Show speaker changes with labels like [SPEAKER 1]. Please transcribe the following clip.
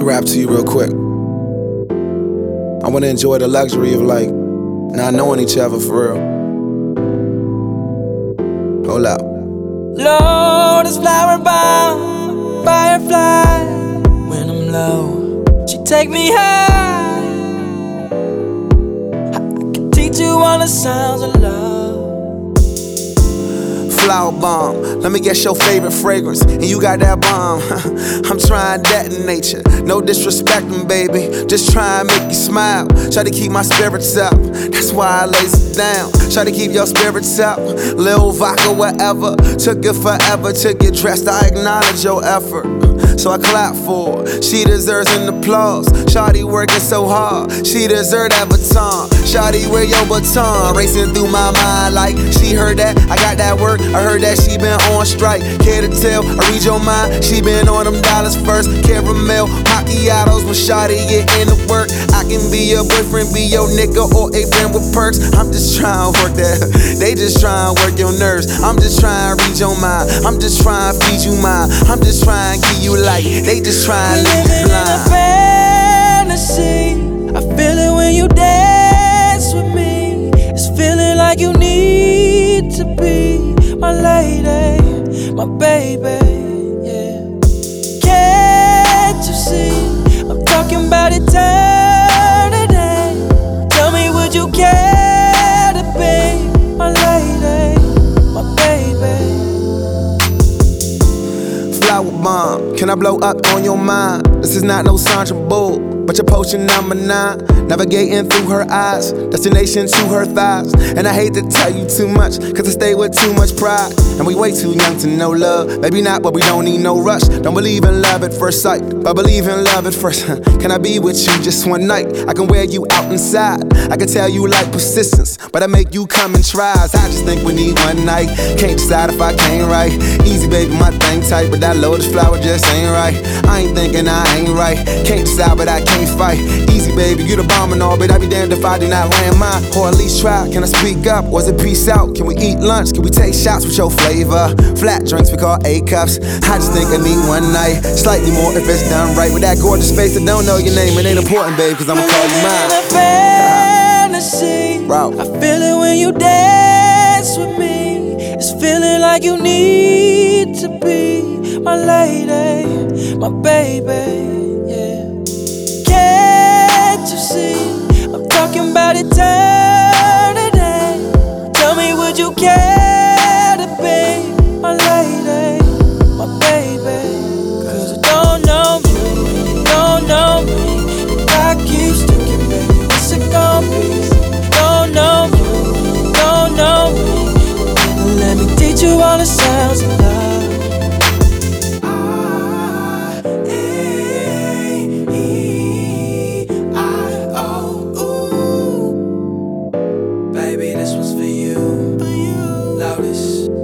[SPEAKER 1] rap to you real quick. I wanna enjoy the luxury of like not knowing each other for real. Hold up.
[SPEAKER 2] Lord is flower bound, firefly. When I'm low, she take me high. I can teach you all the sounds of love.
[SPEAKER 1] Flower bomb, let me guess your favorite fragrance, and you got that bomb. I'm trying to detonate you, no disrespecting, baby. Just try and make you smile. Try to keep my spirits up, that's why I lays it down. Try to keep your spirits up, Lil vodka, whatever. Took it forever to get dressed, I acknowledge your effort, so I clap for her. She deserves an applause. Shawty working so hard, she deserve that baton. Shawty, wear your baton, racing through my mind like she heard that. I got that work, I heard that she been on strike. Care to tell, I read your mind. She been on them dollars first. Caramel, macchiatos when Shawty get into work. I can be your boyfriend, be your nigga, or a friend with perks. I'm just trying to work that. They just trying to work your nerves. I'm just trying to read your mind. I'm just trying to feed you mine. I'm just trying to give you light. They just trying to leave you blind.
[SPEAKER 2] In a fantasy, I feel it when you dance with me. It's feeling like you need to be my lady, my baby, yeah. Can't you see? I'm talking about eternity. Tell me, would you care to be my lady, my baby?
[SPEAKER 1] Flower bomb, can I blow up on your mind? This is not no Sandra Bull, but your potion number 9. Navigating through her eyes, destination to her thighs. And I hate to tell you too much, cause I stay with too much pride. And we way too young to know love. Maybe not, but we don't need no rush. Don't believe in love at first sight, but believe in love at first. Can I be with you just one night? I can wear you out inside. I can tell you like persistence, but I make you come in tries. I just think we need one night. Can't decide if I can't right. Easy baby, my thing tight, but that lotus flower just ain't right. I ain't thinking I ain't right. Can't decide, but I can't fight. Easy baby, you the bomb and all, but I'd be damned if I do not land mine. Or at least try. Can I speak up? Was it peace out? Can we eat lunch? Can we take shots with your flavor? Flat drinks we call A-cups. I just think I need one night, slightly more if it's done right. With that gorgeous face that don't know your name, it ain't important, babe, cause I'ma call you mine.
[SPEAKER 2] In a fantasy,
[SPEAKER 1] Bro.
[SPEAKER 2] I feel it when you dance with me. It's feeling like you need to be my lady, my baby, yeah. Can't you see? I'm talking about eternity. Tell me, would you care to be my lady, my baby? Cause you don't know me, you don't know me. If I keep sticking, baby, what's it gonna be? You don't know me, you don't know me. Let me teach you all the sounds of love. Baby, this one's for you. Loudest.